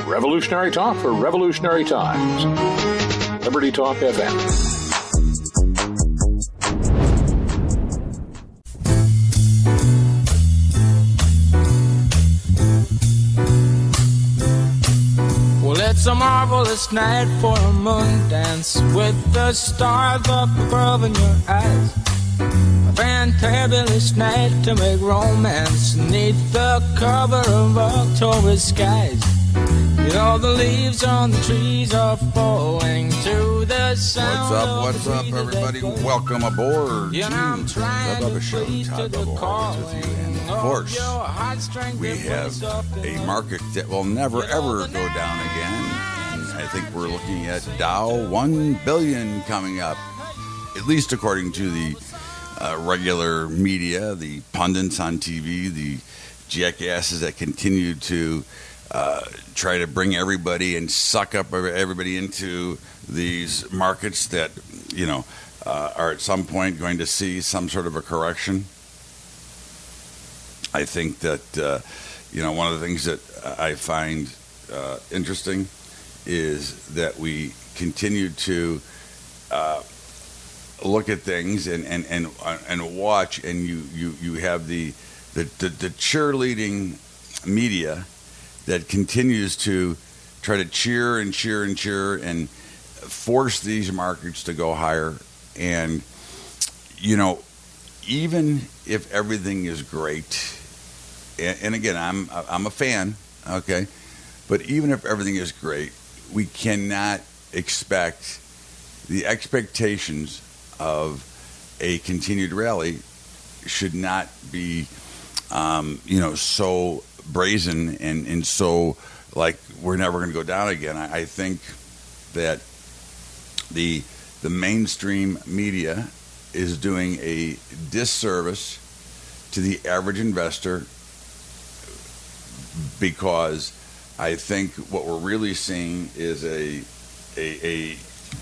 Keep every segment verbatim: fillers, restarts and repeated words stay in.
Revolutionary talk for revolutionary times. Liberty Talk F M. Well, it's a marvelous night for a moon dance with the stars up above in your eyes. A fantabulous night to make romance neath the cover of October skies. You know the leaves on the trees are falling to the sound. What's up, what's up, everybody? Welcome aboard yeah, to I'm the trying Bubba to Show. please Todd to Bubba the always with you. And of course, we have a market that will never, ever go down again. And I think we're looking at Dow one billion coming up, at least according to the uh, regular media, the pundits on T V, the jackasses that continue to Uh, try to bring everybody and suck up everybody into these markets that, you know, uh, are at some point going to see some sort of a correction. I think that, uh, you know, one of the things that I find uh, interesting is that we continue to uh, look at things and, and, and, and watch, and you, you, you have the, the, the, the cheerleading media that continues to try to cheer and cheer and cheer and force these markets to go higher. And, you know, even if everything is great, and, and again, I'm I'm a fan, okay, but even if everything is great, we cannot expect the expectations of a continued rally should not be, um, you know, so brazen and, and so like we're never going to go down again. I, I think that the the mainstream media is doing a disservice to the average investor, because I think what we're really seeing is a a a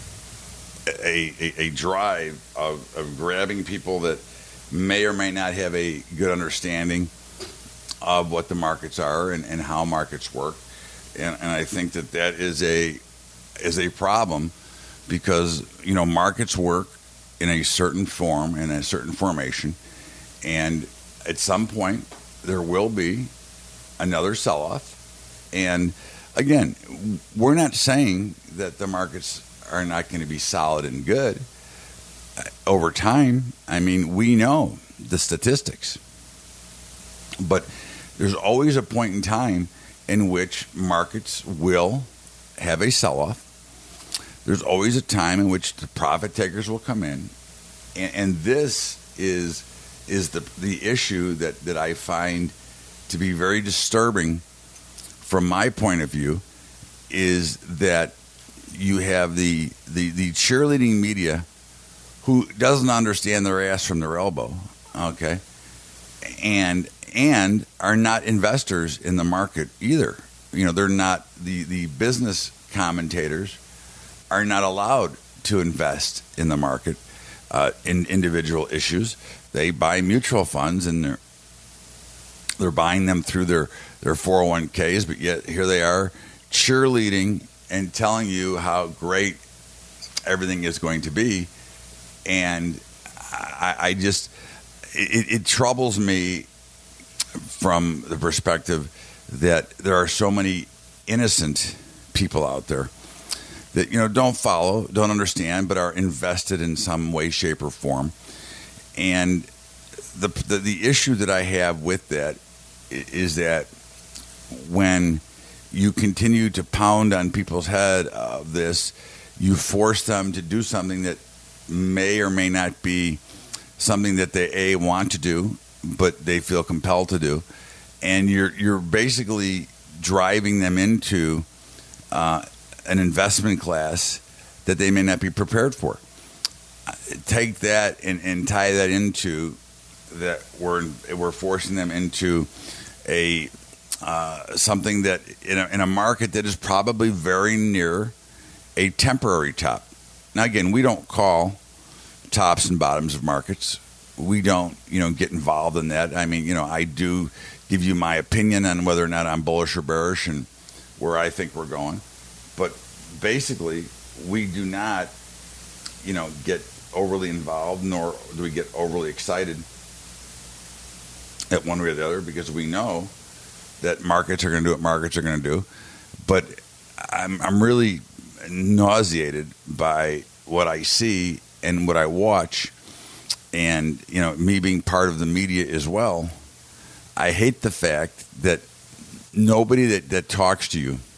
a, a, a drive of, of grabbing people that may or may not have a good understanding of what the markets are and, and how markets work, and, and I think that that is a is a problem, because you know markets work in a certain form, in a certain formation, and at some point there will be another sell-off. And again, we're not saying that the markets are not going to be solid and good over time. I mean, we know the statistics, but there's always a point in time in which markets will have a sell-off. There's always a time in which the profit takers will come in. And, and this is is the the issue that, that I find to be very disturbing from my point of view, is that you have the, the, the cheerleading media who doesn't understand their ass from their elbow, okay? And and are not investors in the market either. You know, they're not, the, the business commentators are not allowed to invest in the market uh, in individual issues. They buy mutual funds, and they're they're buying them through their, their four oh one k's, but yet here they are cheerleading and telling you how great everything is going to be. And I, I just, it, it troubles me from the perspective that there are so many innocent people out there that, you know, don't follow, don't understand, but are invested in some way, shape, or form. And the the, the issue that I have with that is that when you continue to pound on people's head of this, you force them to do something that may or may not be something that they a want to do, but they feel compelled to do, and you're you're basically driving them into uh, an investment class that they may not be prepared for. Take that and, and tie that into that we're we're forcing them into a uh, something that in a, in a market that is probably very near a temporary top. Now, again, we don't call tops and bottoms of markets. We don't, you know, get involved in that. I mean, you know, I do give you my opinion on whether or not I'm bullish or bearish, and where I think we're going. But basically, we do not, you know, get overly involved, nor do we get overly excited at one way or the other, because we know that markets are going to do what markets are going to do. But I'm, I'm really nauseated by what I see and what I watch, and, you know, me being part of the media as well. I hate the fact that nobody that, that talks to you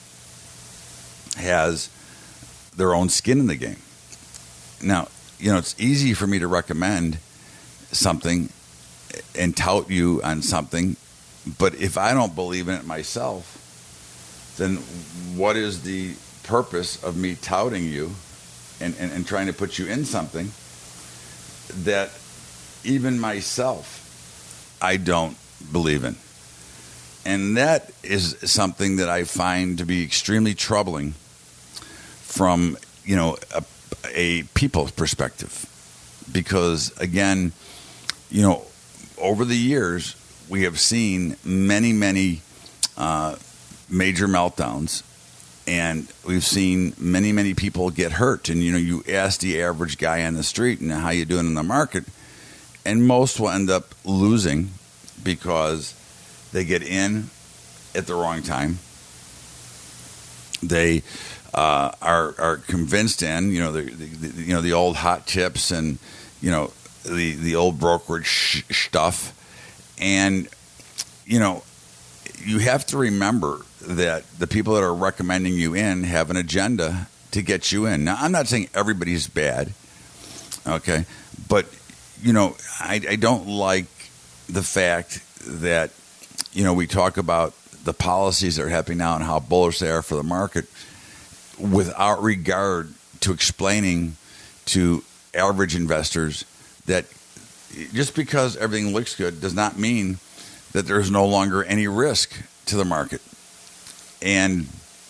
has their own skin in the game. Now, you know, it's easy for me to recommend something and tout you on something, but if I don't believe in it myself, then what is the purpose of me touting you and, and, and trying to put you in something that even myself I don't believe in? And that is something that I find to be extremely troubling from, you know, a, a people's perspective. Because, again, you know, over the years, we have seen many, many uh, major meltdowns, and we've seen many, many people get hurt. And, you know, you ask the average guy on the street, and how you doing in the market, and most will end up losing because they get in at the wrong time. They uh, are are convinced in, you know, the, the you know the old hot tips and, you know, the the old brokerage sh- stuff, and, you know, you have to remember that the people that are recommending you in have an agenda to get you in. Now, I'm not saying everybody's bad, okay, but, you know, I, I don't like the fact that, you know, we talk about the policies that are happening now and how bullish they are for the market without regard to explaining to average investors that just because everything looks good does not mean that there's no longer any risk to the market. And,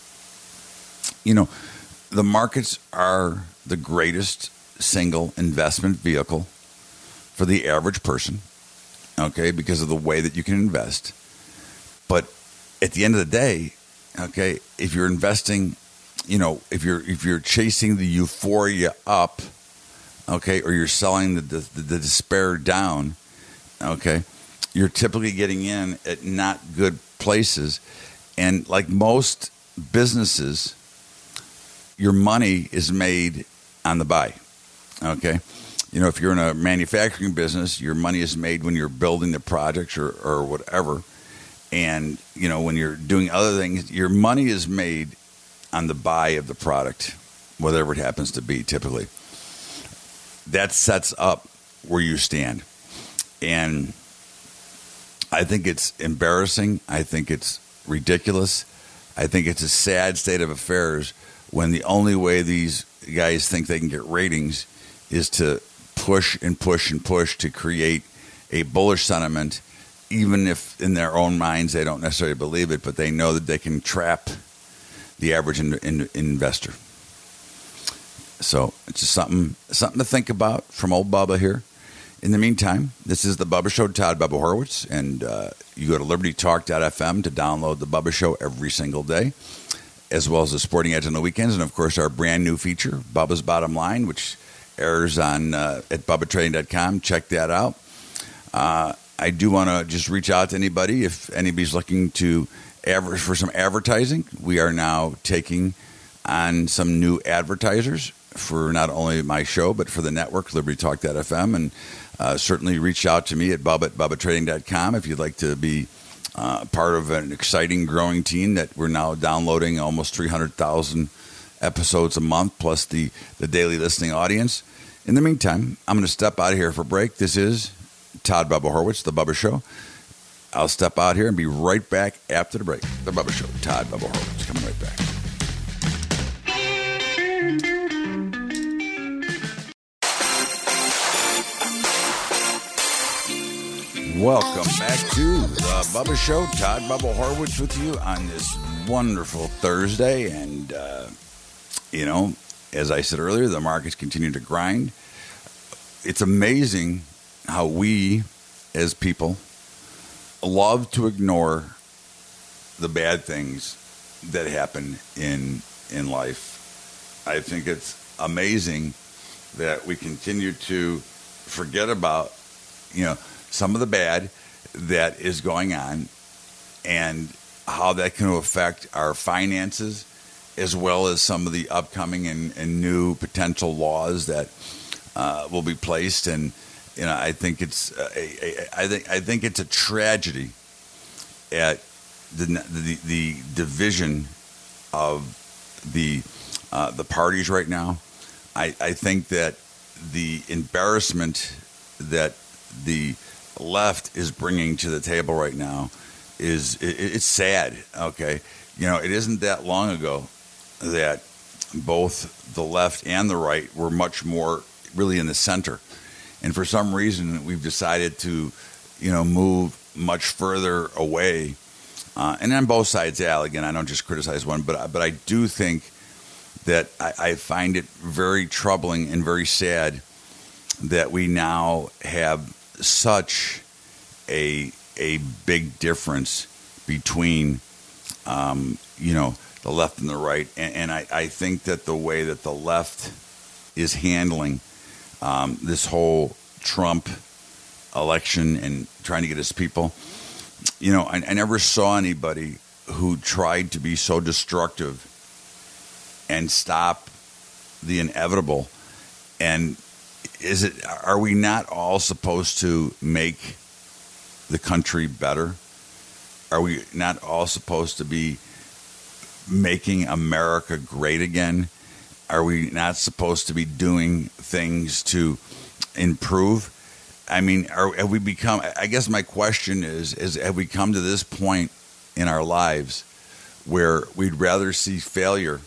you know, the markets are the greatest single investment vehicle for the average person, okay, because of the way that you can invest. But at the end of the day, okay, if you're investing, you know, if you're if you're chasing the euphoria up, okay, or you're selling the the, the despair down, okay, you're typically getting in at not good places. And like most businesses, your money is made on the buy, okay? You know, if you're in a manufacturing business, your money is made when you're building the projects or, or whatever. And, you know, when you're doing other things, your money is made on the buy of the product, whatever it happens to be, typically. That sets up where you stand. And I think it's embarrassing. I think it's ridiculous. I think it's a sad state of affairs when the only way these guys think they can get ratings is to push and push and push to create a bullish sentiment, even if in their own minds they don't necessarily believe it, but they know that they can trap the average in, in, investor. So it's just something something to think about from old Bubba here. In the meantime, this is the Bubba Show, Todd Bubba Horowitz, and uh, you go to liberty talk dot f m to download the Bubba Show every single day, as well as the Sporting Edge on the weekends, and of course our brand new feature, Bubba's Bottom Line, which airs on uh, at bubba trading dot com. Check that out. Uh, I do want to just reach out to anybody if anybody's looking to aver- for some advertising. We are now taking on some new advertisers for not only my show but for the network, liberty talk dot f m, and uh, certainly reach out to me at bubba at bubba trading dot com if you'd like to be uh, part of an exciting, growing team that we're now downloading almost three hundred thousand episodes a month, plus the, the daily listening audience. In the meantime, I'm going to step out of here for a break. This is Todd Bubba Horowitz, The Bubba Show. I'll step out here and be right back after the break. The Bubba Show, Todd Bubba Horowitz, coming right back. Welcome back to The Bubba Show. Todd Bubba Horowitz with you on this wonderful Thursday. And, uh, you know, as I said earlier, the markets continue to grind. It's amazing how we, as people, love to ignore the bad things that happen in in life. I think it's amazing that we continue to forget about, you know, some of the bad that is going on and how that can affect our finances, as well as some of the upcoming and, and new potential laws that uh, will be placed. And you know, I think it's a, a, I think I think it's a tragedy at the the, the division of the uh, the parties right now. I, I think that the embarrassment that the left is bringing to the table right now is it, it's sad. Okay, you know, it isn't that long ago that both the left and the right were much more really in the center, and for some reason we've decided to, you know, move much further away. Uh, and on both sides, Al, again, I don't just criticize one, but but I do think that I, I find it very troubling and very sad that we now have such a a big difference between, um, you know, the left and the right. And, and I, I think that the way that the left is handling um, this whole Trump election and trying to get his people, you know, I, I never saw anybody who tried to be so destructive and stop the inevitable. And is it, are we not all supposed to make the country better? Are we not all supposed to be making America great again? Are we not supposed to be doing things to improve? I mean, are, have we become, I guess my question is, is have we come to this point in our lives where we'd rather see failure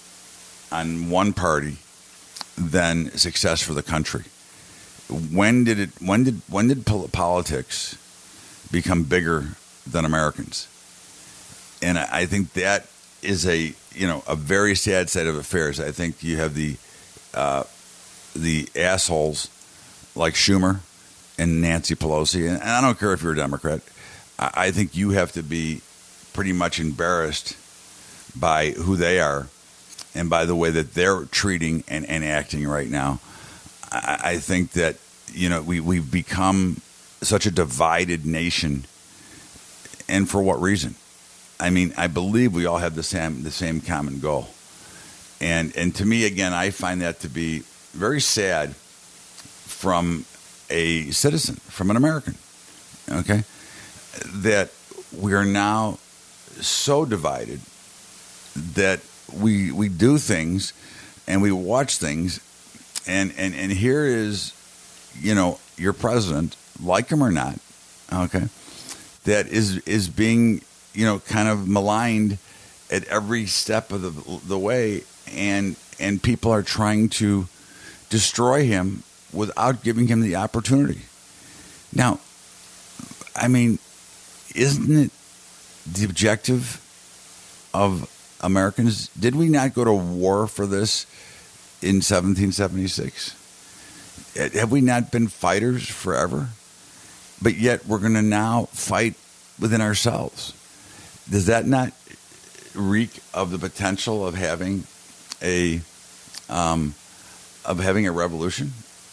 on one party than success for the country? When did it, when did, when did politics become bigger than Americans? And I think that is a, you know, a very sad state of affairs. I think you have the, uh, the assholes like Schumer and Nancy Pelosi, and I don't care if you're a Democrat, I think you have to be pretty much embarrassed by who they are and by the way that they're treating and, and acting right now. I, I think that, you know, we, we've become such a divided nation, and for what reason? I mean, I believe we all have the same the same common goal. And and to me, again, I find that to be very sad from a citizen, from an American, okay, that we are now so divided that we we do things and we watch things, and, and, and here is, you know, your president, like him or not, okay, that is is being, you know, kind of maligned at every step of the the way, and and people are trying to destroy him without giving him the opportunity. Now, I mean, isn't it the objective of Americans? Did we not go to war for this in seventeen seventy-six? Have we not been fighters forever? But yet we're going to now fight within ourselves. Does that not reek of the potential of having a um, of having a revolution?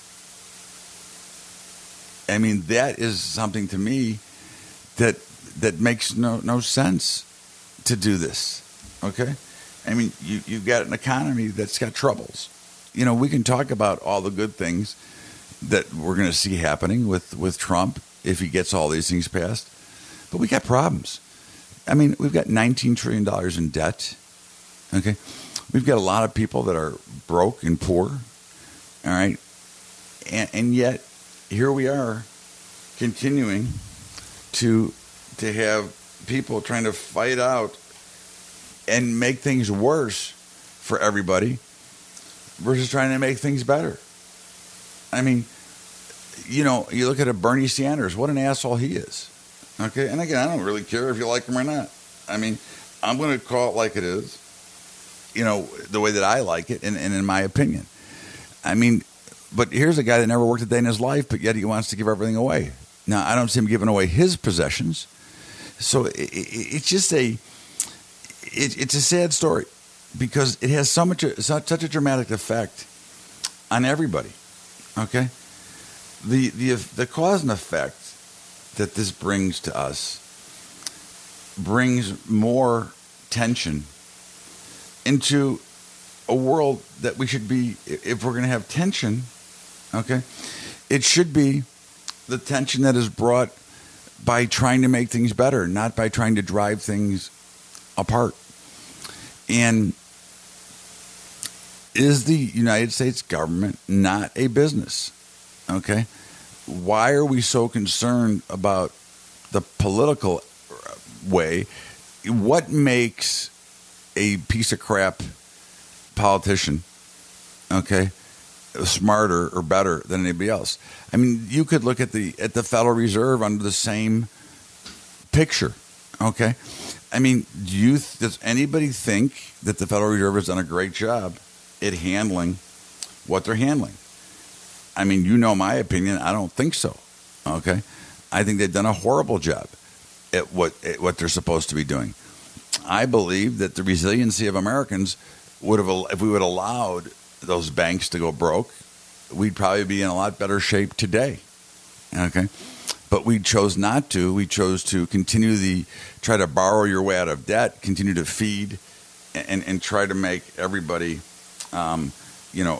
I mean, that is something to me that that makes no no sense to do this. Okay, I mean, you you've got an economy that's got troubles. You know, we can talk about all the good things that we're going to see happening with, with Trump if he gets all these things passed, but we got problems. I mean, we've got nineteen trillion dollars in debt. Okay, we've got a lot of people that are broke and poor. All right, and, and yet here we are, continuing to to have people trying to fight out and make things worse for everybody versus trying to make things better. I mean, you know, you look at a Bernie Sanders, what an asshole he is. Okay, and again, I don't really care if you like him or not. I mean, I'm going to call it like it is, you know, the way that I like it, and, and in my opinion. I mean, but here's a guy that never worked a day in his life, but yet he wants to give everything away. Now, I don't see him giving away his possessions. So it, it, it's just a, it, it's a sad story because it has so much, such a dramatic effect on everybody. Okay, the the the cause and effect that this brings to us brings more tension into a world that we should be, if we're going to have tension, okay, it should be the tension that is brought by trying to make things better, not by trying to drive things apart. And is the United States government not a business? Okay? Why are we so concerned about the political way? What makes a piece of crap politician, okay, smarter or better than anybody else? I mean, you could look at the at the Federal Reserve under the same picture, okay? I mean, do you does anybody think that the Federal Reserve has done a great job at handling what they're handling? I mean, you know my opinion. I don't think so, okay? I think they've done a horrible job at what at what they're supposed to be doing. I believe that the resiliency of Americans would have, if we would have allowed those banks to go broke, we'd probably be in a lot better shape today. Okay, but we chose not to. We chose to continue the try to borrow your way out of debt, continue to feed, and and try to make everybody, um, you know,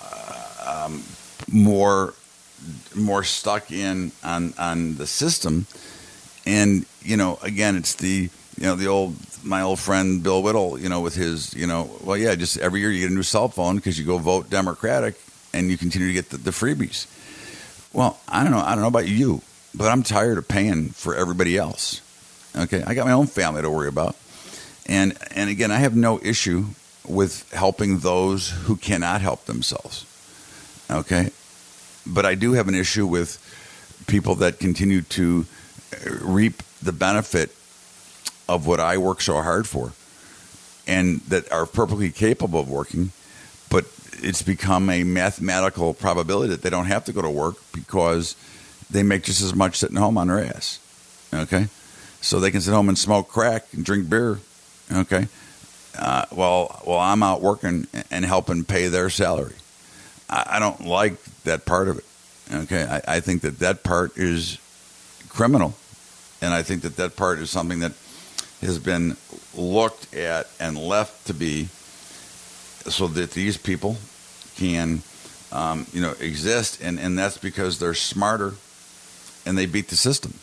uh, um, more more stuck in on on the system. And you know, again, it's the you know the old my old friend Bill Whittle, you know, with his you know, well, yeah, just every year you get a new cell phone because you go vote Democratic and you continue to get the, the freebies. Well, I don't know, I don't know about you, but I'm tired of paying for everybody else. Okay, I got my own family to worry about, and and again, I have no issue with helping those who cannot help themselves. Okay, but I do have an issue with people that continue to reap the benefit of what I work so hard for and that are perfectly capable of working, but it's become a mathematical probability that they don't have to go to work because they make just as much sitting home on their ass. Okay? So they can sit home and smoke crack and drink beer. Okay? Uh, while, while I'm out working and helping pay their salary. I, I don't like that part of it. Okay? I, I think that that part is criminal. And I think that that part is something that has been looked at and left to be so that these people can, um, you know, exist. And, and that's because they're smarter and they beat the system.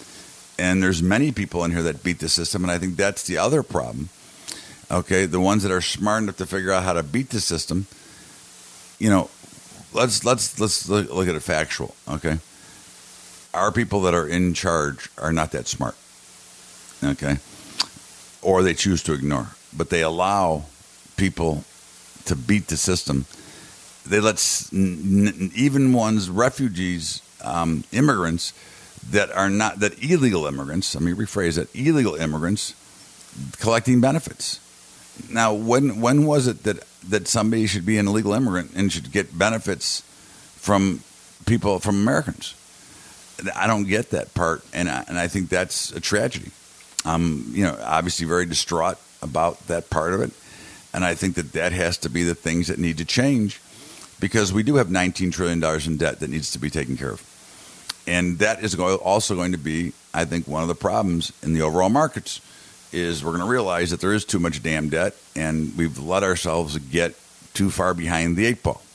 And there's many people in here that beat the system. And I think that's the other problem. Okay, the ones that are smart enough to figure out how to beat the system, you know, let's let's let's look, look at it factual. Okay. Our people that are in charge are not that smart, okay? Or they choose to ignore. But they allow people to beat the system. They let n- even ones, refugees, um, immigrants that are not, that illegal immigrants, let me rephrase that, illegal immigrants collecting benefits. Now, when when was it that, that somebody should be an illegal immigrant and should get benefits from people, from Americans? I don't get that part, and I, and I think that's a tragedy. I'm, you know, obviously very distraught about that part of it, and I think that that has to be the things that need to change because we do have nineteen trillion dollars in debt that needs to be taken care of. And that is also going to be, I think, one of the problems in the overall markets is we're going to realize that there is too much damn debt, and we've let ourselves get too far behind the eight ball.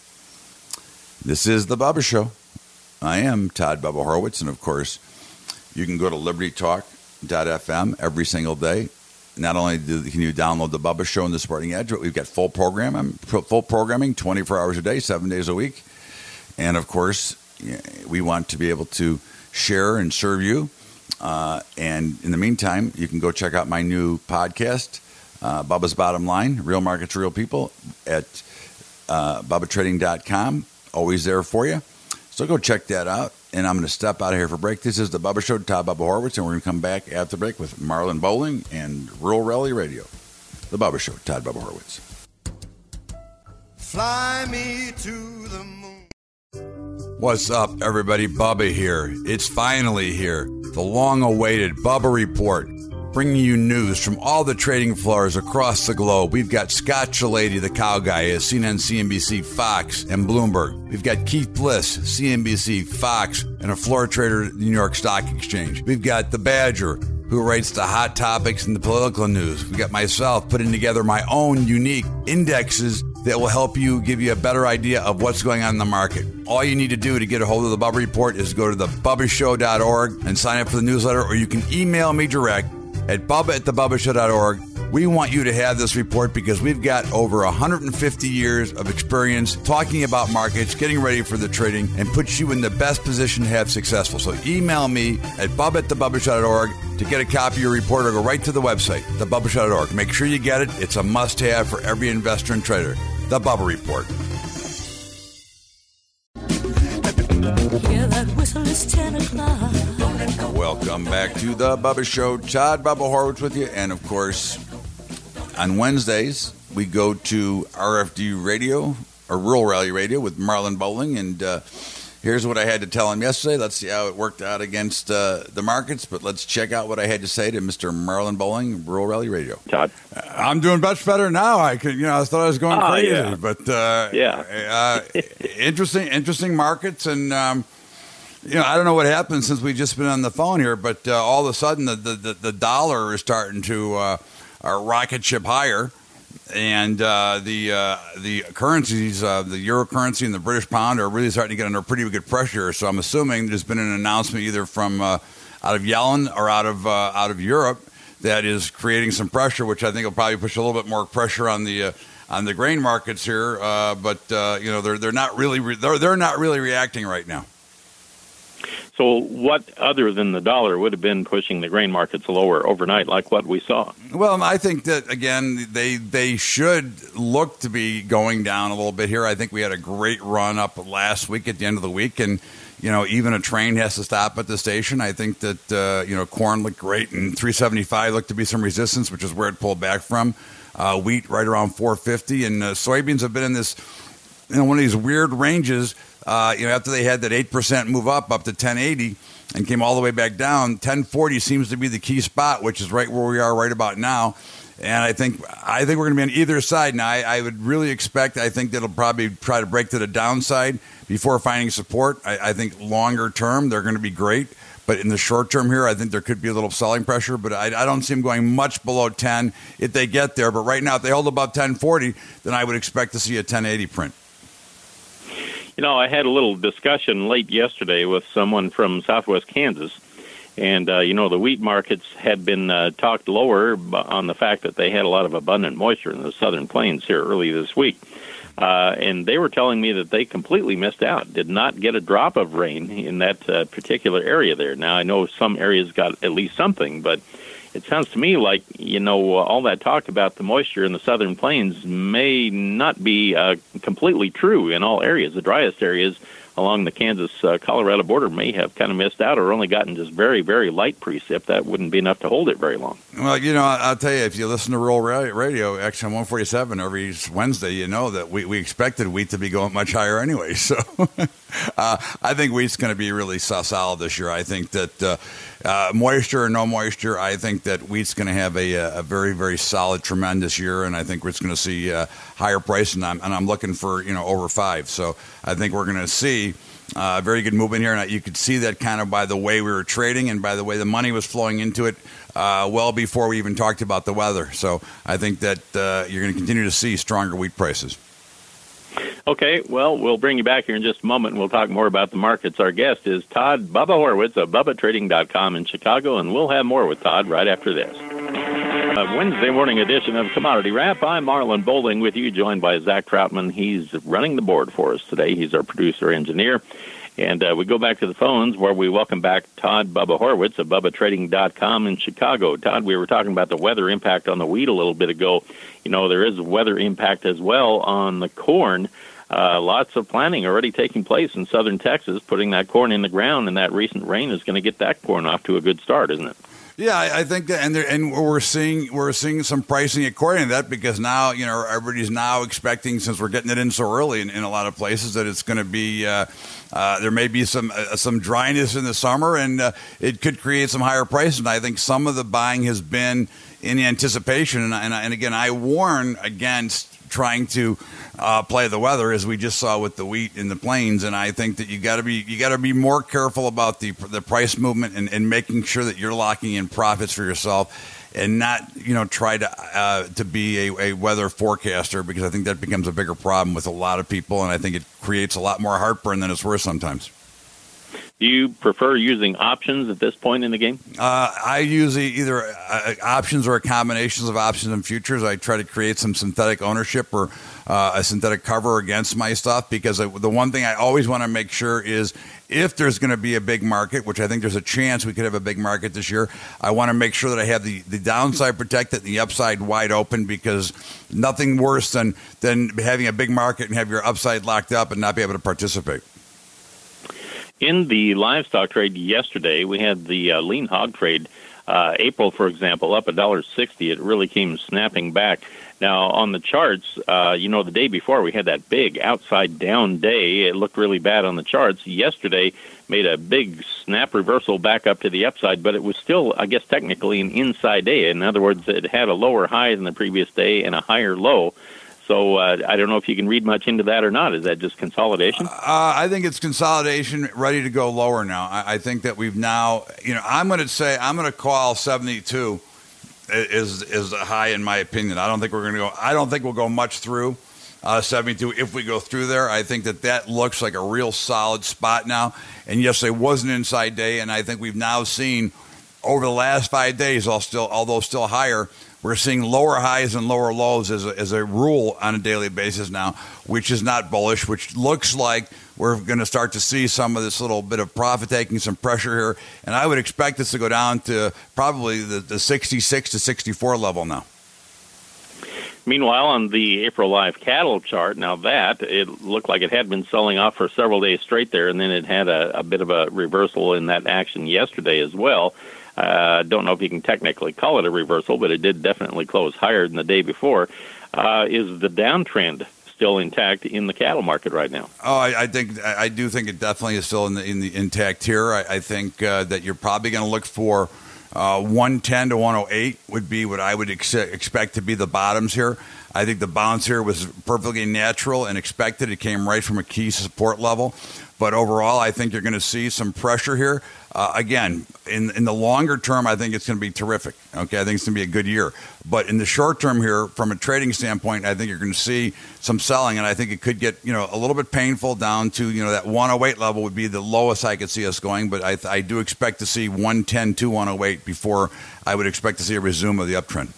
This is The Bubba Show. I am Todd Bubba Horowitz, and of course, you can go to liberty talk dot f m every single day. Not only do, can you download the Bubba Show and the Sporting Edge, but we've got full program, full programming, twenty-four hours a day, seven days a week. And of course, we want to be able to share and serve you. Uh, and in the meantime, you can go check out my new podcast, uh, Bubba's Bottom Line, Real Markets, Real People, at uh, bubba trading dot com. Always there for you. So go check that out, and I'm going to step out of here for break. This is The Bubba Show, Todd Bubba Horowitz, and we're going to come back after the break with Marlon Bowling and Rural Rally Radio. The Bubba Show, Todd Bubba Horowitz. Fly me to the moon. What's up, everybody? Bubba here. It's finally here. The long-awaited Bubba Report. bringing you news from all the trading floors across the globe. We've got Scott Chilady, the cow guy, at C N N, C N B C, Fox, and Bloomberg. We've got Keith Bliss, C N B C, Fox, and a floor trader at the New York Stock Exchange. We've got the Badger, who writes the hot topics and the political news. We've got myself putting together my own unique indexes that will help you, give you a better idea of what's going on in the market. All you need to do to get a hold of the Bubba Report is go to the bubba show dot org and sign up for the newsletter, or you can email me direct at bubba at the bubba show dot org. We want you to have this report because we've got over one hundred fifty years of experience talking about markets, getting ready for the trading, and puts you in the best position to have successful. So email me at bubba at the bubba show dot org to get a copy of your report, or go right to the website, the bubba show dot org. Make sure you get it. It's a must-have for every investor and trader. The Bubba Report. Hear that whistle, it's ten o'clock. Welcome back to the Bubba Show. Todd Bubba Horwitz with you. And, of course, on Wednesdays, we go to R F D Radio, or Rural Rally Radio, with Marlon Bowling. And uh, here's what I had to tell him yesterday. Let's see how it worked out against uh, the markets. But let's check out what I had to say to Mister Marlon Bowling, Rural Rally Radio. Todd? I'm doing much better now. I could, you know, I thought I was going oh, crazy. Yeah. But, uh, yeah. uh, interesting, interesting markets. And, um, you know, I don't know what happened since we've just been on the phone here, but uh, all of a sudden the, the, the dollar is starting to uh, uh, rocket ship higher. And uh, the uh, the currencies, uh, the euro currency and the British pound, are really starting to get under pretty good pressure. So I'm assuming there's been an announcement either from uh, out of Yellen or out of uh, out of Europe that is creating some pressure, which I think will probably push a little bit more pressure on the uh, on the grain markets here. Uh, but uh, you know, they're they're not really re- they're they're not really reacting right now. So what other than the dollar would have been pushing the grain markets lower overnight, like what we saw? Well, I think that, again, they they should look to be going down a little bit here. I think we had a great run up last week at the end of the week, and, you know, even a train has to stop at the station. I think that, uh, you know, corn looked great, and three seventy-five looked to be some resistance, which is where it pulled back from. Uh, wheat right around four fifty, and uh, soybeans have been in this, you know, one of these weird ranges. Uh, you know, after they had that eight percent move up, up to ten eighty and came all the way back down, ten forty seems to be the key spot, which is right where we are right about now. And I think I think we're going to be on either side. Now, I, I would really expect, I think that it'll probably try to break to the downside before finding support. I, I think longer term, they're going to be great. But in the short term here, I think there could be a little selling pressure. But I, I don't see them going much below ten if they get there. But right now, if they hold above ten forty, then I would expect to see a ten eighty print. You know, I had a little discussion late yesterday with someone from southwest Kansas, and, uh, you know, the wheat markets had been uh, talked lower on the fact that they had a lot of abundant moisture in the southern plains here early this week. Uh, and they were telling me that they completely missed out, did not get a drop of rain in that uh, particular area there. Now, I know some areas got at least something, but it sounds to me like, you know, all that talk about the moisture in the southern plains may not be uh, completely true in all areas. The driest areas along the Kansas-Colorado uh, border may have kind of missed out or only gotten just very, very light precip. That wouldn't be enough to hold it very long. Well, you know, I'll tell you, if you listen to Rural Radio, X M one forty-seven, every Wednesday, you know that we, we expected wheat to be going much higher anyway. So uh, I think wheat's going to be really solid this year. I think that uh, uh, moisture or no moisture, I think that wheat's going to have a, a very, very solid, tremendous year, and I think we're going to see uh, higher price, and I'm, and I'm looking for, you know, over five. So I think we're going to see a uh, very good movement here, and you could see that kind of by the way we were trading and by the way the money was flowing into it uh, well before we even talked about the weather. So I think that uh, you're going to continue to see stronger wheat prices. Okay, well, we'll bring you back here in just a moment, and we'll talk more about the markets. Our guest is Todd Bubba Horwitz of Bubba Trading dot com in Chicago, and we'll have more with Todd right after this. A Wednesday morning edition of Commodity Wrap. I'm Marlon Bowling with you, joined by Zach Troutman. He's running the board for us today. He's our producer-engineer. And uh, we go back to the phones where we welcome back Todd Bubba Horwitz of Bubba Trading dot com in Chicago. Todd, we were talking about the weather impact on the wheat a little bit ago. You know, there is a weather impact as well on the corn. Uh, lots of planting already taking place in southern Texas, putting that corn in the ground, and that recent rain is going to get that corn off to a good start, isn't it? Yeah, I, I think that, and there, and we're seeing we're seeing some pricing according to that, because now, you know, everybody's now expecting, since we're getting it in so early in, in a lot of places, that it's going to be uh, uh, there may be some uh, some dryness in the summer, and uh, it could create some higher prices. And I think some of the buying has been in anticipation, and and, and again, I warn against trying to uh, play the weather, as we just saw with the wheat in the plains. And I think that you got to be you got to be more careful about the the price movement, and, and making sure that you're locking in profits for yourself, and not, you know, try to uh, to be a, a weather forecaster, because I think that becomes a bigger problem with a lot of people, and I think it creates a lot more heartburn than it's worth sometimes. Do you prefer using options at this point in the game? Uh, I use either uh, options or combinations of options and futures. I try to create some synthetic ownership or uh, a synthetic cover against my stuff, because I, the one thing I always want to make sure is, if there's going to be a big market, which I think there's a chance we could have a big market this year, I want to make sure that I have the, the downside protected and the upside wide open, because nothing worse than, than having a big market and have your upside locked up and not be able to participate. In the livestock trade yesterday, we had the uh, lean hog trade. Uh, April, for example, up one dollar sixty. It really came snapping back. Now, on the charts, uh, you know, the day before we had that big outside down day. It looked really bad on the charts. Yesterday made a big snap reversal back up to the upside, but it was still, I guess, technically an inside day. In other words, it had a lower high than the previous day and a higher low. So uh, I don't know if you can read much into that or not. Is that just consolidation? Uh, I think it's consolidation, ready to go lower now. I, I think that we've now, you know, I'm going to say, I'm going to call seventy-two is is a high in my opinion. I don't think we're going to go, I don't think we'll go much through uh, seventy-two if we go through there. I think that that looks like a real solid spot now. And yes, it was an inside day, and I think we've now seen over the last five days, all still, although still higher, we're seeing lower highs and lower lows as a, as a rule on a daily basis now, which is not bullish, which looks like we're going to start to see some of this little bit of profit taking, some pressure here. And I would expect this to go down to probably the, the sixty-six to sixty-four level now. Meanwhile, on the April live cattle chart, now that, it looked like it had been selling off for several days straight there, and then it had a, a bit of a reversal in that action yesterday as well. I uh, don't know if you can technically call it a reversal, but it did definitely close higher than the day before. Uh, is the downtrend still intact in the cattle market right now? Oh, I, I think I do think it definitely is still in the in the intact here. I, I think uh, that you're probably going to look for uh, one ten to one oh eight would be what I would ex- expect to be the bottoms here. I think the bounce here was perfectly natural and expected. It came right from a key support level. But overall, I think you're going to see some pressure here. Uh, again, in in the longer term, I think it's going to be terrific. Okay, I think it's going to be a good year. But in the short term here, from a trading standpoint, I think you're going to see some selling, and I think it could get, you know, a little bit painful down to, you know, that one oh eight level would be the lowest I could see us going. But I, I do expect to see one ten to one oh eight before I would expect to see a resume of the uptrend.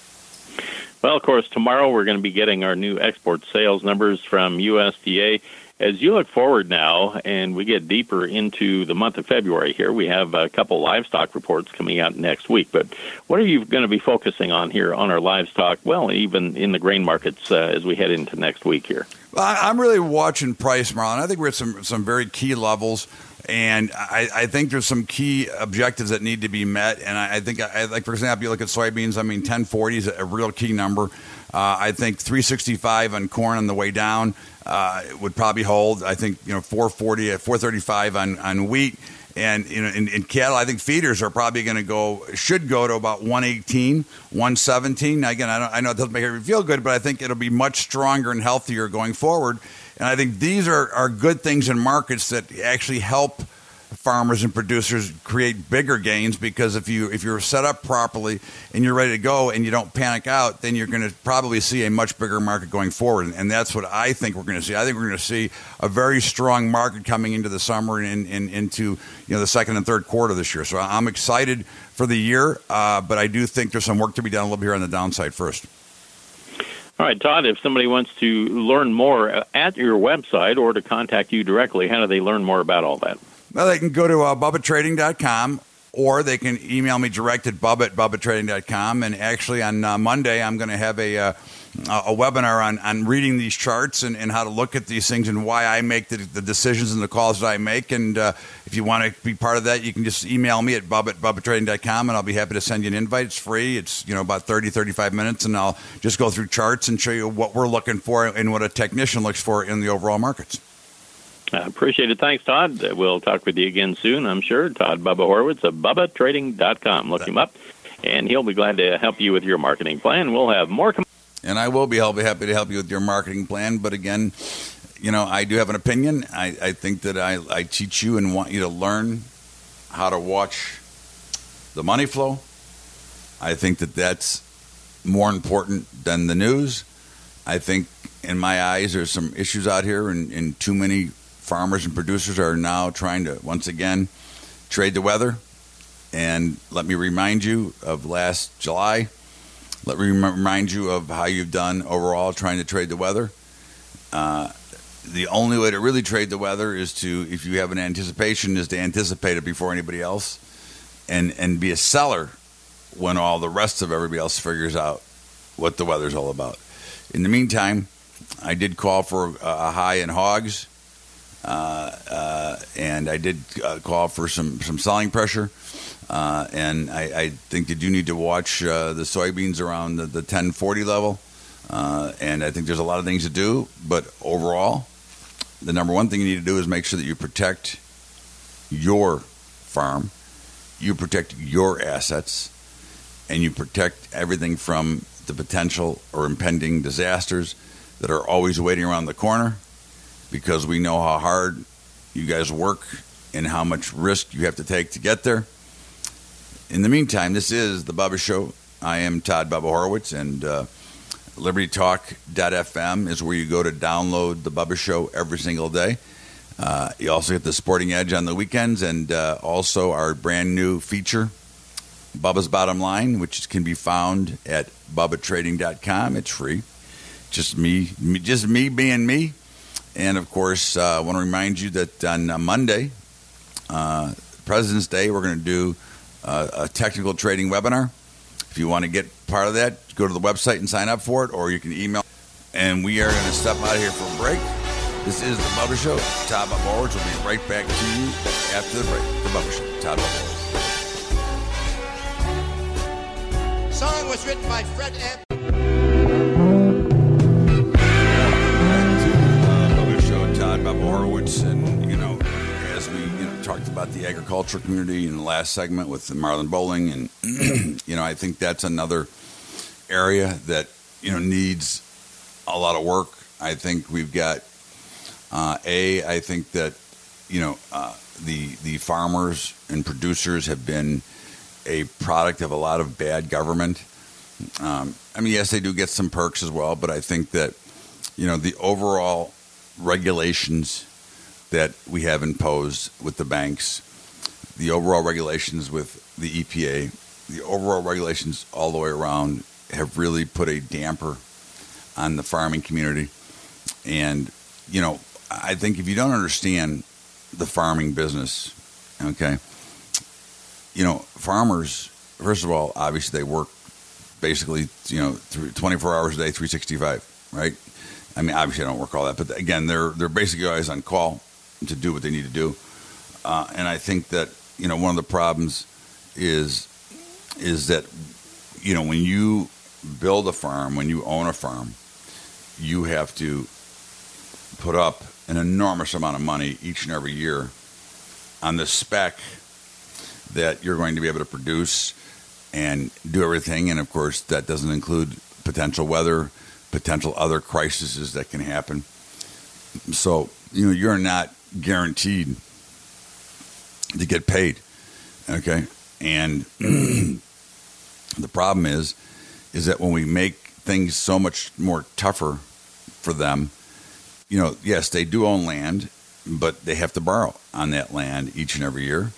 Well, of course, tomorrow we're going to be getting our new export sales numbers from U S D A. As you look forward now, and we get deeper into the month of February here, we have a couple livestock reports coming out next week. But what are you going to be focusing on here on our livestock, well, even in the grain markets uh, as we head into next week here? Well, I'm really watching price, Marlon. I think we're at some, some very key levels. And I, I think there's some key objectives that need to be met. And I, I think, I, like, for example, you look at soybeans, I mean, ten forty is a real key number. Uh, I think three sixty-five on corn on the way down uh, would probably hold. I think, you know, four forty, four thirty-five on, on wheat. And, you know, in, in cattle, I think feeders are probably going to go, should go to about one eighteen, one seventeen. Now, again, I, don't, I know it doesn't make everybody feel good, but I think it'll be much stronger and healthier going forward. And I think these are, are good things in markets that actually help farmers and producers create bigger gains, because if you if you're set up properly and you're ready to go and you don't panic out, then you're going to probably see a much bigger market going forward. And that's what I think we're going to see. I think we're going to see a very strong market coming into the summer and, and into, you know, the second and third quarter this year. So I'm excited for the year, uh, but I do think there's some work to be done a little bit here on the downside first. All right, Todd, if somebody wants to learn more at your website or to contact you directly, how do they learn more about all that? Well, they can go to uh, Bubba Trading dot com, or they can email me direct at bubba at bubba trading dot com. And actually on uh, Monday, I'm going to have a uh, a webinar on, on reading these charts and, and how to look at these things and why I make the, the decisions and the calls that I make. And uh, if you want to be part of that, you can just email me at bubba at bubba trading dot com, and I'll be happy to send you an invite. It's free. It's, you know, about thirty, thirty-five minutes, and I'll just go through charts and show you what we're looking for and what a technician looks for in the overall markets. I appreciate it. Thanks, Todd. We'll talk with you again soon, I'm sure. Todd Bubba Horowitz of bubba trading dot com. Look him up, and he'll be glad to help you with your marketing plan. We'll have more. Com- and I will be happy to help you with your marketing plan. But again, you know, I do have an opinion. I, I think that I, I teach you and want you to learn how to watch the money flow. I think that that's more important than the news. I think, in my eyes, there's some issues out here, and, and too many farmers and producers are now trying to, once again, trade the weather. And let me remind you of last July. Let me remind you of how you've done overall trying to trade the weather. Uh, the only way to really trade the weather is to, if you have an anticipation, is to anticipate it before anybody else and, and be a seller when all the rest of everybody else figures out what the weather's all about. In the meantime, I did call for a high in hogs. Uh, uh, and I did uh, call for some, some selling pressure. Uh, and I, I think that you need to watch uh, the soybeans around the, the ten forty level. Uh, and I think there's a lot of things to do. But overall, the number one thing you need to do is make sure that you protect your farm, you protect your assets, and you protect everything from the potential or impending disasters that are always waiting around the corner. Because we know how hard you guys work and how much risk you have to take to get there. In the meantime, this is the Bubba Show. I am Todd Bubba Horowitz, and uh, Liberty Talk dot f m is where you go to download the Bubba Show every single day. Uh, you also get the Sporting Edge on the weekends, and uh, also our brand new feature, Bubba's Bottom Line, which can be found at bubba trading dot com. It's free. Just me, me just me being me. And, of course, uh, I want to remind you that on uh, Monday, uh, President's Day, we're going to do uh, a technical trading webinar. If you want to get part of that, go to the website and sign up for it, or you can email. And we are going to step out of here for a break. This is The Bubba Show. Todd Bubba Horowitz will be right back to you after the break. The Bubba Show. Todd Bubba The song was written by Fred Ebb. Bubba Horowitz, and you know, as we you know talked about the agriculture community in the last segment with Marlon Bowling, and you know, I think that's another area that you know needs a lot of work. I think we've got uh, a. I think that you know uh, the the farmers and producers have been a product of a lot of bad government. Um, I mean, yes, they do get some perks as well, but I think that you know the overall regulations that we have imposed with the banks, the overall regulations with the E P A, the overall regulations all the way around have really put a damper on the farming community. And, you know, I think if you don't understand the farming business, okay, you know, farmers, first of all, obviously they work basically, you know, twenty-four hours a day, three sixty-five, right? I mean, obviously I don't work all that, but again, they're they're basically always on call to do what they need to do. Uh, and I think that, you know, one of the problems is is that, you know, when you build a farm, when you own a farm, you have to put up an enormous amount of money each and every year on the spec that you're going to be able to produce and do everything. And, of course, that doesn't include potential weather, potential other crises that can happen. So, you know, you're not guaranteed to get paid, okay? And the problem is, is that when we make things so much more tougher for them, you know, yes, they do own land, but they have to borrow on that land each and every year.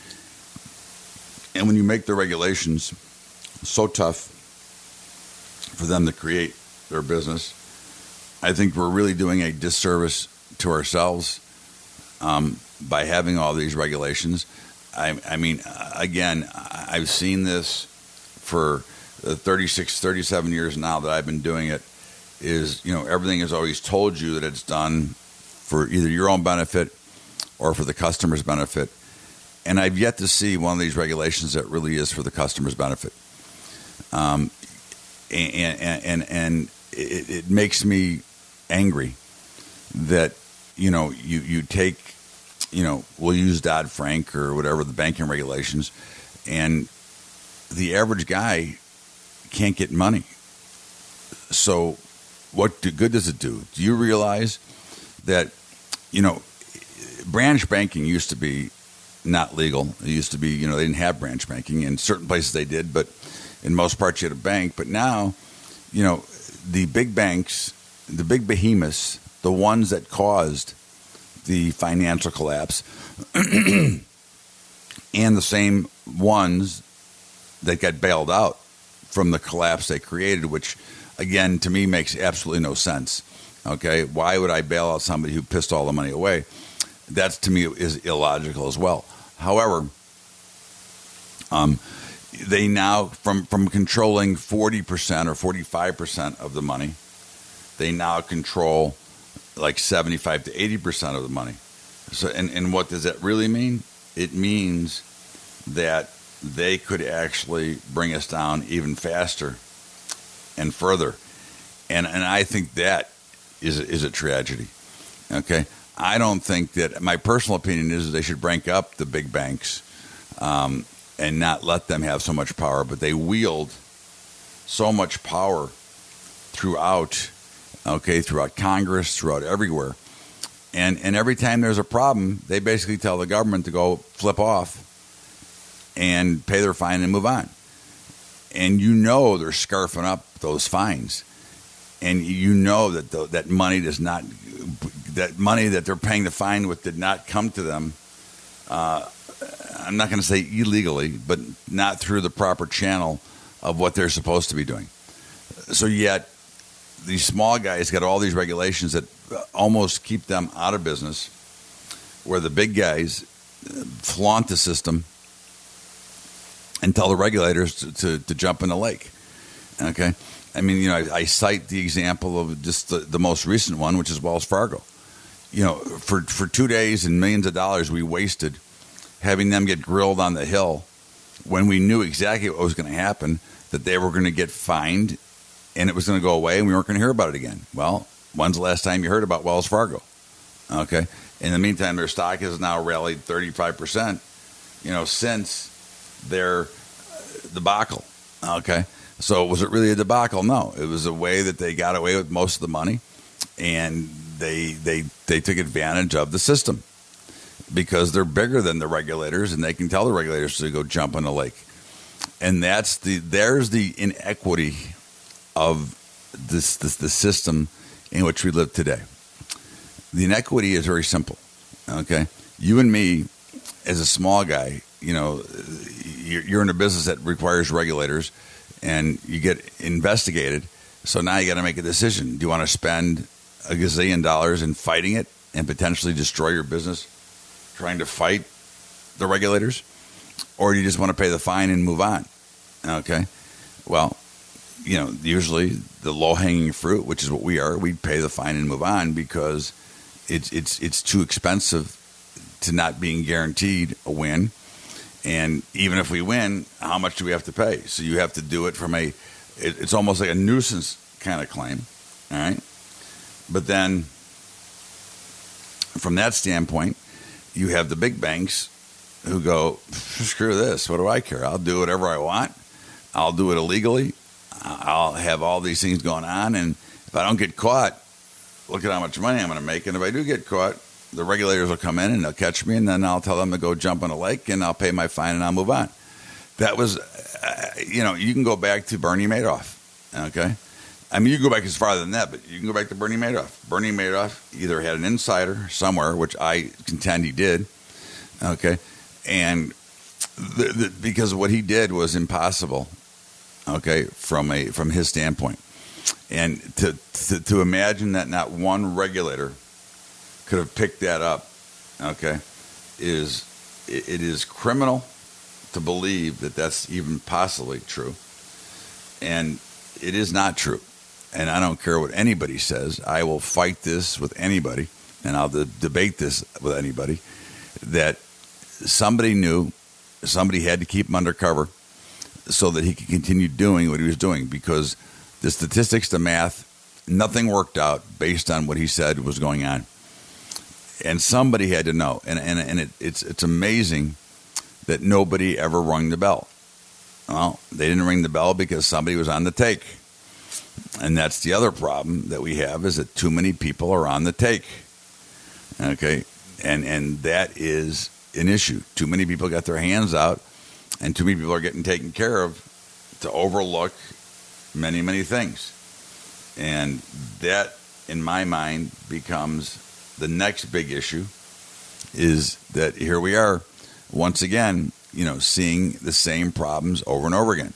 And when you make the regulations so tough for them to create their business, I think we're really doing a disservice to ourselves um, by having all these regulations. I, I mean, again, I've seen this for thirty-six, thirty-seven years now that I've been doing it. Is, you know, everything is always told you that it's done for either your own benefit or for the customer's benefit. And I've yet to see one of these regulations that really is for the customer's benefit. Um, and and, and, and it, it makes me angry that, you know, you, you take, you know, we'll use Dodd-Frank or whatever, the banking regulations, and the average guy can't get money. So what do, good does it do? Do you realize that, you know, branch banking used to be not legal. It used to be, you know, they didn't have branch banking. In certain places they did, but in most parts you had a bank. But now, you know, the big banks, the big behemoths, the ones that caused the financial collapse, and the same ones that got bailed out from the collapse they created, which, again, to me makes absolutely no sense. Okay, why would I bail out somebody who pissed all the money away? That, to me, is illogical as well. However, um, they now, from, from controlling forty percent or forty-five percent of the money, they now control like seventy-five to eighty percent of the money. So, and, and what does that really mean? It means that they could actually bring us down even faster and further. And and I think that is is a tragedy. Okay, I don't think that, my personal opinion is they should break up the big banks um, and not let them have so much power. But they wield so much power throughout, okay, throughout Congress, throughout everywhere. And and every time there's a problem, they basically tell the government to go flip off and pay their fine and move on. And you know they're scarfing up those fines. And you know that the, that money does not, that money that they're paying the fine with did not come to them, uh, I'm not going to say illegally, but not through the proper channel of what they're supposed to be doing. So yet, these small guys got all these regulations that almost keep them out of business, where the big guys flaunt the system and tell the regulators to, to, to jump in the lake. Okay? I mean, you know, I, I cite the example of just the, the most recent one, which is Wells Fargo. You know, for, for two days and millions of dollars we wasted having them get grilled on the Hill when we knew exactly what was going to happen, that they were going to get fined and it was going to go away and we weren't going to hear about it again. Well, when's the last time you heard about Wells Fargo? Okay. In the meantime, their stock has now rallied thirty-five percent, you know, since their debacle. Okay. So was it really a debacle? No. It was a way that they got away with most of the money, and they they they took advantage of the system because they're bigger than the regulators, and they can tell the regulators to go jump in the lake. And that's the there's the inequity of this, this the system in which we live today. The inequity is very simple. Okay, you and me, as a small guy, you know, you're, you're in a business that requires regulators, and you get investigated. So now you got to make a decision. Do you want to spend a gazillion dollars in fighting it and potentially destroy your business trying to fight the regulators? Or do you just want to pay the fine and move on? Okay. Well, you know, usually the low-hanging fruit, which is what we are, we pay the fine and move on because it's it's it's too expensive to not being guaranteed a win. And even if we win, how much do we have to pay? So you have to do it from a, it, it's almost like a nuisance kind of claim, all right? But then from that standpoint, you have the big banks who go, screw this, what do I care? I'll do whatever I want. I'll do it illegally. I'll have all these things going on. And if I don't get caught, look at how much money I'm going to make. And if I do get caught, the regulators will come in and they'll catch me, and then I'll tell them to go jump in a lake, and I'll pay my fine, and I'll move on. That was, uh, you know, you can go back to Bernie Madoff, okay? I mean, you can go back as farther than that, but you can go back to Bernie Madoff. Bernie Madoff either had an insider somewhere, which I contend he did, okay, and the, the, because what he did was impossible, okay, from a from his standpoint. And to, to, to imagine that not one regulator could have picked that up, okay, is it, it is criminal to believe that that's even possibly true. And it is not true. And I don't care what anybody says. I will fight this with anybody, and I'll de- debate this with anybody, that somebody knew, somebody had to keep him undercover so that he could continue doing what he was doing, because the statistics, the math, nothing worked out based on what he said was going on. And somebody had to know. And and, and it, it's it's amazing that nobody ever rung the bell. Well, they didn't ring the bell because somebody was on the take. And that's the other problem that we have, is that too many people are on the take. Okay? And and that is an issue. Too many people got their hands out, and too many people are getting taken care of to overlook many, many things. And that, in my mind, becomes the next big issue, is that here we are, once again, you know, seeing the same problems over and over again.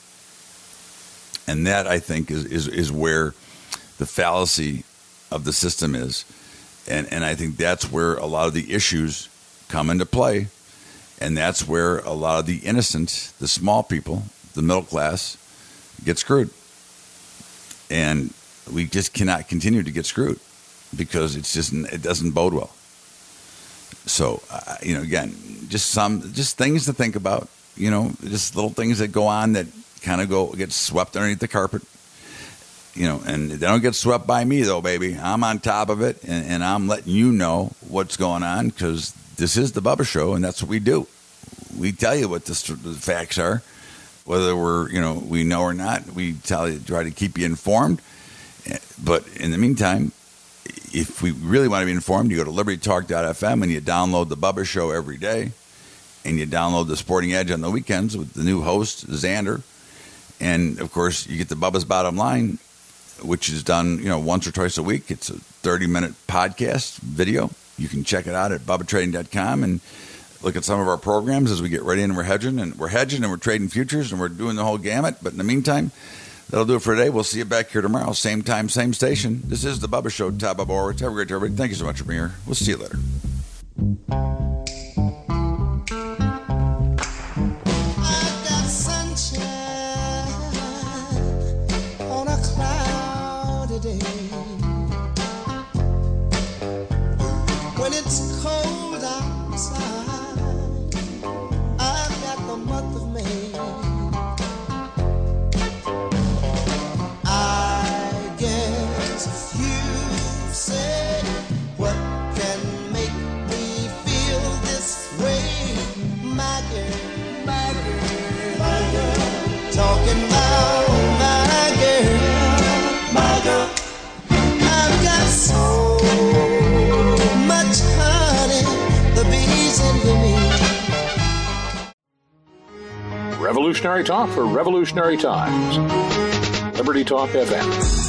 And that, I think, is, is, is where the fallacy of the system is. And, and I think that's where a lot of the issues come into play. And that's where a lot of the innocent, the small people, the middle class, get screwed. And we just cannot continue to get screwed, because it's just, it doesn't bode well. So, uh, you know, again, just some, just things to think about, you know, just little things that go on that kind of go, get swept underneath the carpet, you know, and they don't get swept by me though, baby. I'm on top of it, and, and I'm letting you know what's going on, because this is the Bubba Show, and that's what we do. We tell you what the, the facts are, whether we're, you know, we know or not. We tell you, try to keep you informed. But in the meantime, if we really want to be informed, you go to liberty talk dot f m and you download the Bubba Show every day, and you download the Sporting Edge on the weekends with the new host, Xander. And, of course, you get the Bubba's Bottom Line, which is done, you know, once or twice a week. It's a thirty-minute podcast video. You can check it out at bubba trading dot com and look at some of our programs as we get ready, and we're hedging, and we're hedging, and we're trading futures, and we're doing the whole gamut. But in the meantime, that'll do it for today. We'll see you back here tomorrow. Same time, same station. This is the Bubba Show. Todd Bubba Horwitz. Have a great day, everybody. Thank you so much for being here. We'll see you later. When it's cold outside, I've got the month of May. I guess you say, what can make me feel this way? My girl, my girl, my girl, talking about my girl, my girl. I've got so much honey, the bees envy me. Revolutionary talk for revolutionary times. Liberty Talk F M.